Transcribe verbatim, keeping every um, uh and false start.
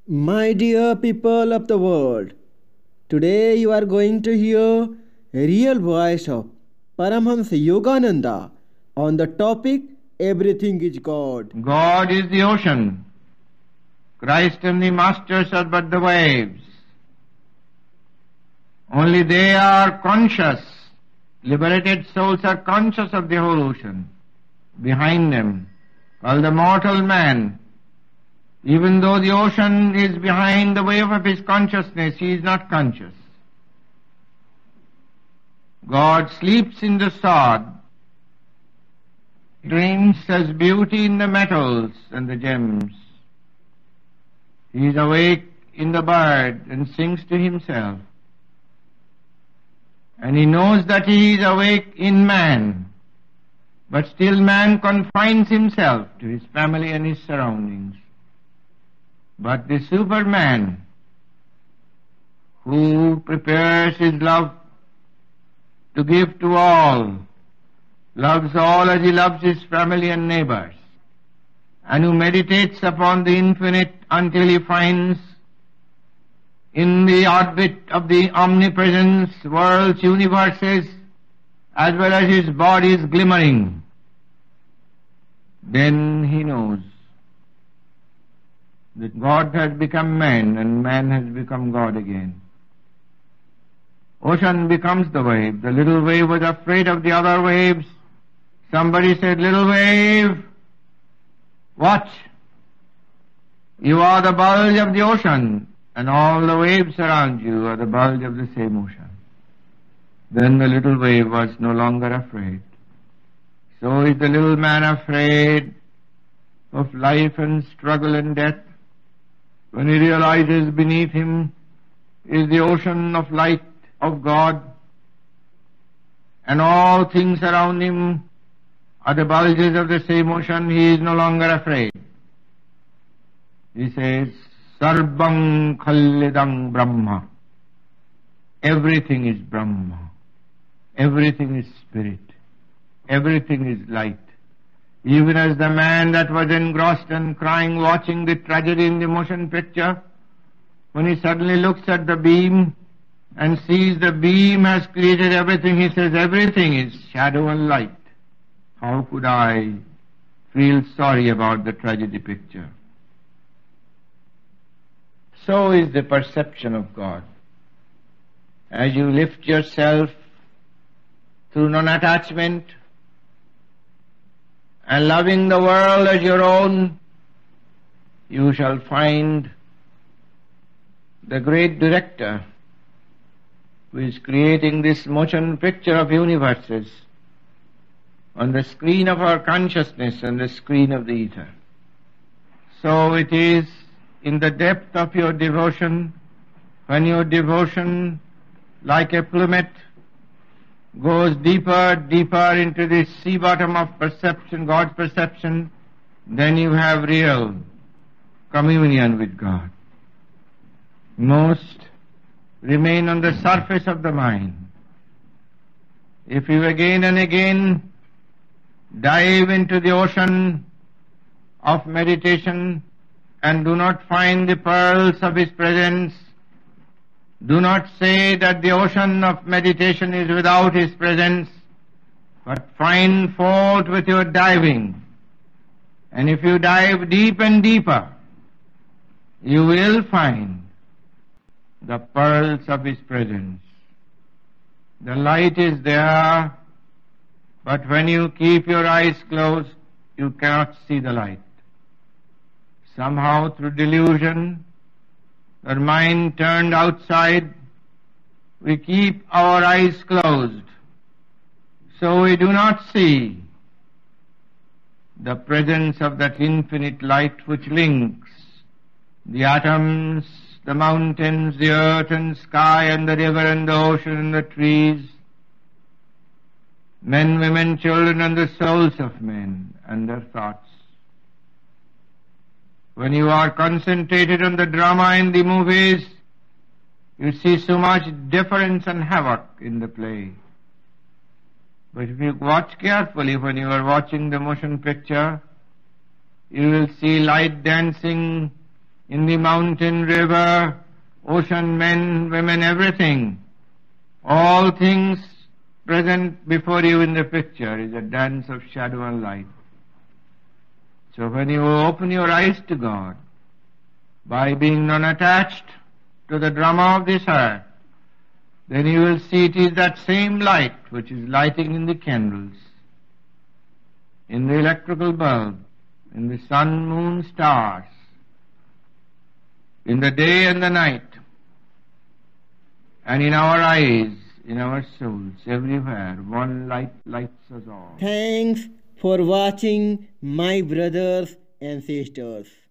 My dear people of the world, today you are going to hear a real voice of Paramhamsa Yogananda on the topic Everything is God. God is the ocean. Christ and the Masters are but the waves. Only they are conscious. Liberated souls are conscious of the whole ocean behind them, while the mortal man, even though the ocean is behind the wave of his consciousness, he is not conscious. God sleeps in the sod, dreams as beauty in the metals and the gems. He is awake in the bird and sings to himself. And he knows that he is awake in man, but still man confines himself to his family and his surroundings. But the Superman, who prepares his love to give to all, loves all as he loves his family and neighbors, and who meditates upon the infinite until he finds in the orbit of the omnipresence worlds, universes, as well as his bodies glimmering, then he knows that God has become man and man has become God again. Ocean becomes the wave. The little wave was afraid of the other waves. Somebody said, "Little wave, watch. You are the bulge of the ocean, and all the waves around you are the bulge of the same ocean." Then the little wave was no longer afraid. So is the little man afraid of life and struggle and death, when he realizes beneath him is the ocean of light of God, and all things around him are the bulges of the same ocean. He is no longer afraid. He says, "Sarvang Khalidang Brahma." Everything is Brahma. Everything is spirit. Everything is light. Even as the man that was engrossed and crying watching the tragedy in the motion picture, when he suddenly looks at the beam and sees the beam has created everything, he says, "Everything is shadow and light. How could I feel sorry about the tragedy picture?" So is the perception of God. As you lift yourself through non-attachment and loving the world as your own, you shall find the great director who is creating this motion picture of universes on the screen of our consciousness and the screen of the ether. So it is in the depth of your devotion, when your devotion, like a plummet, goes deeper, deeper into the sea bottom of perception, God's perception, then you have real communion with God. Most remain on the surface of the mind. If you again and again dive into the ocean of meditation and do not find the pearls of His presence, do not say that the ocean of meditation is without His presence, but find fault with your diving. And if you dive deep and deeper, you will find the pearls of His presence. The light is there, but when you keep your eyes closed, you cannot see the light. Somehow through delusion, our mind turned outside, we keep our eyes closed, so we do not see the presence of that infinite light which links the atoms, the mountains, the earth and sky and the river and the ocean and the trees, men, women, children and the souls of men and their thoughts. When you are concentrated on the drama in the movies, you see so much difference and havoc in the play. But if you watch carefully when you are watching the motion picture, you will see light dancing in the mountain, river, ocean, men, women, everything. All things present before you in the picture is a dance of shadow and light. So when you open your eyes to God, by being non-attached to the drama of this earth, then you will see it is that same light which is lighting in the candles, in the electrical bulb, in the sun, moon, stars, in the day and the night, and in our eyes, in our souls, everywhere, one light lights us all. Thanks for watching, my brothers and sisters.